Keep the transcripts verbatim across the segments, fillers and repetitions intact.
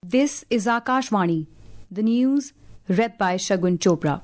This is Akashvani, the news read by Shagun Chopra.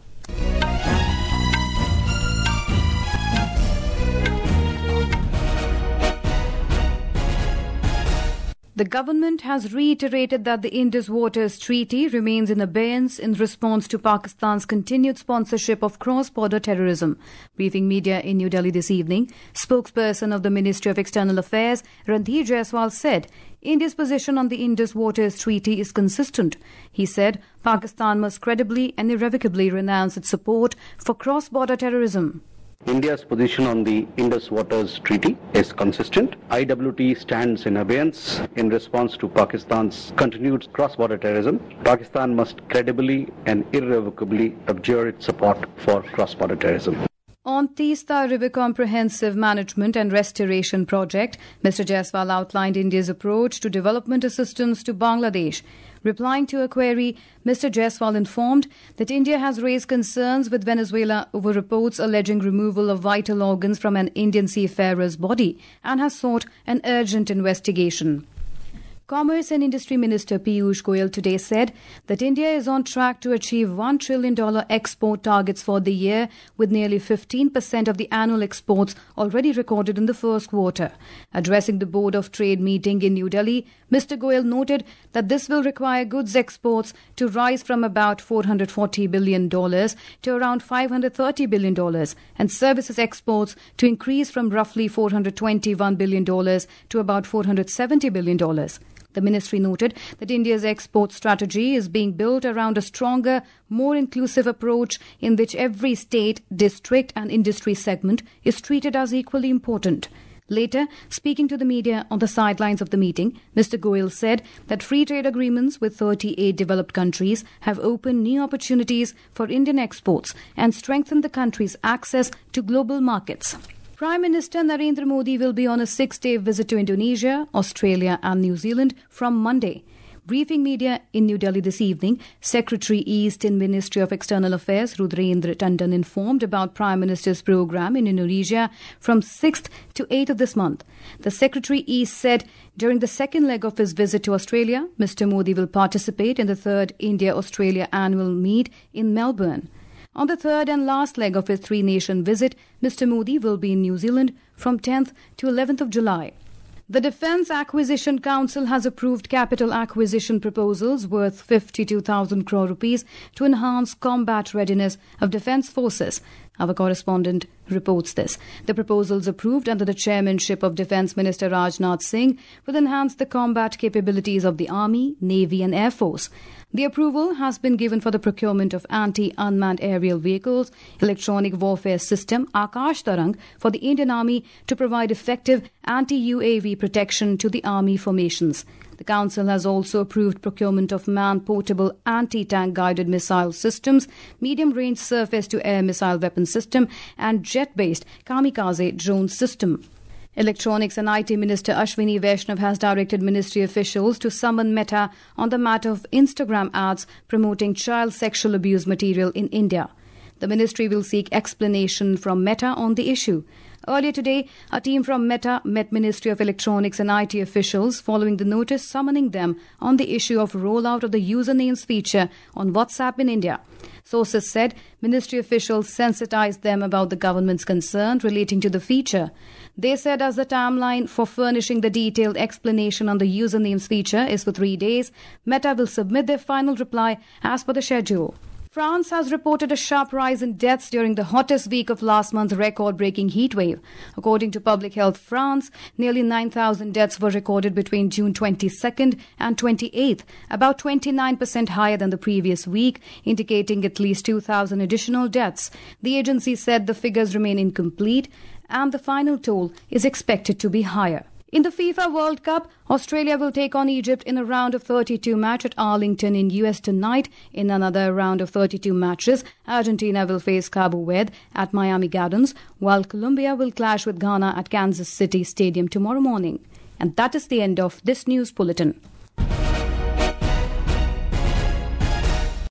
The government has reiterated that the Indus Waters Treaty remains in abeyance in response to Pakistan's continued sponsorship of cross-border terrorism. Briefing media in New Delhi this evening, spokesperson of the Ministry of External Affairs, Randhir Jaiswal, said India's position on the Indus Waters Treaty is consistent. He said Pakistan must credibly and irrevocably renounce its support for cross-border terrorism. India's position on the Indus Waters Treaty is consistent. I W T stands in abeyance in response to Pakistan's continued cross-border terrorism. Pakistan must credibly and irrevocably abjure its support for cross-border terrorism. On Teesta River Comprehensive Management and Restoration Project, Mister Jaiswal outlined India's approach to development assistance to Bangladesh. Replying to a query, Mister Jaiswal informed that India has raised concerns with Venezuela over reports alleging removal of vital organs from an Indian seafarer's body and has sought an urgent investigation. Commerce and Industry Minister Piyush Goyal today said that India is on track to achieve one trillion dollars export targets for the year, with nearly fifteen percent of the annual exports already recorded in the first quarter. Addressing the Board of Trade meeting in New Delhi, Mister Goyal noted that this will require goods exports to rise from about four hundred forty billion dollars to around five hundred thirty billion dollars and services exports to increase from roughly four hundred twenty-one billion dollars to about four hundred seventy billion dollars. The ministry noted that India's export strategy is being built around a stronger, more inclusive approach in which every state, district and industry segment is treated as equally important. Later, speaking to the media on the sidelines of the meeting, Mister Goyal said that free trade agreements with thirty-eight developed countries have opened new opportunities for Indian exports and strengthened the country's access to global markets. Prime Minister Narendra Modi will be on a six-day visit to Indonesia, Australia and New Zealand from Monday. Briefing media in New Delhi this evening, Secretary East in Ministry of External Affairs Rudrendra Tandon informed about Prime Minister's program in Indonesia from sixth to eighth of this month. The Secretary East said during the second leg of his visit to Australia, Mister Modi will participate in the third India-Australia annual meet in Melbourne. On the third and last leg of his three-nation visit, Mister Modi will be in New Zealand from tenth to eleventh of July. The Defence Acquisition Council has approved capital acquisition proposals worth fifty-two thousand crore rupees to enhance combat readiness of defence forces. Our correspondent reports this. The proposals approved under the chairmanship of Defence Minister Rajnath Singh will enhance the combat capabilities of the Army, Navy and Air Force. The approval has been given for the procurement of anti-unmanned aerial vehicles, electronic warfare system Akash Tarang for the Indian Army to provide effective anti-U A V protection to the Army formations. The Council has also approved procurement of man-portable anti-tank guided missile systems, medium-range surface-to-air missile weapon system and jet-based kamikaze drone system. Electronics and I T Minister Ashwini Vaishnav has directed ministry officials to summon Meta on the matter of Instagram ads promoting child sexual abuse material in India. The ministry will seek explanation from Meta on the issue. Earlier today, a team from Meta met Ministry of Electronics and I T officials following the notice summoning them on the issue of rollout of the usernames feature on WhatsApp in India. Sources said ministry officials sensitized them about the government's concern relating to the feature. They said as the timeline for furnishing the detailed explanation on the usernames feature is for three days, Meta will submit their final reply as per the schedule. France has reported a sharp rise in deaths during the hottest week of last month's record-breaking heatwave. According to Public Health France, nearly nine thousand deaths were recorded between June twenty-second and twenty-eighth, about twenty-nine percent higher than the previous week, indicating at least two thousand additional deaths. The agency said the figures remain incomplete and the final toll is expected to be higher. In the FIFA World Cup, Australia will take on Egypt in a round of thirty-two match at Arlington in U S tonight. In another round of thirty-two matches, Argentina will face Cabo Verde at Miami Gardens, while Colombia will clash with Ghana at Kansas City Stadium tomorrow morning. And that is the end of this news bulletin.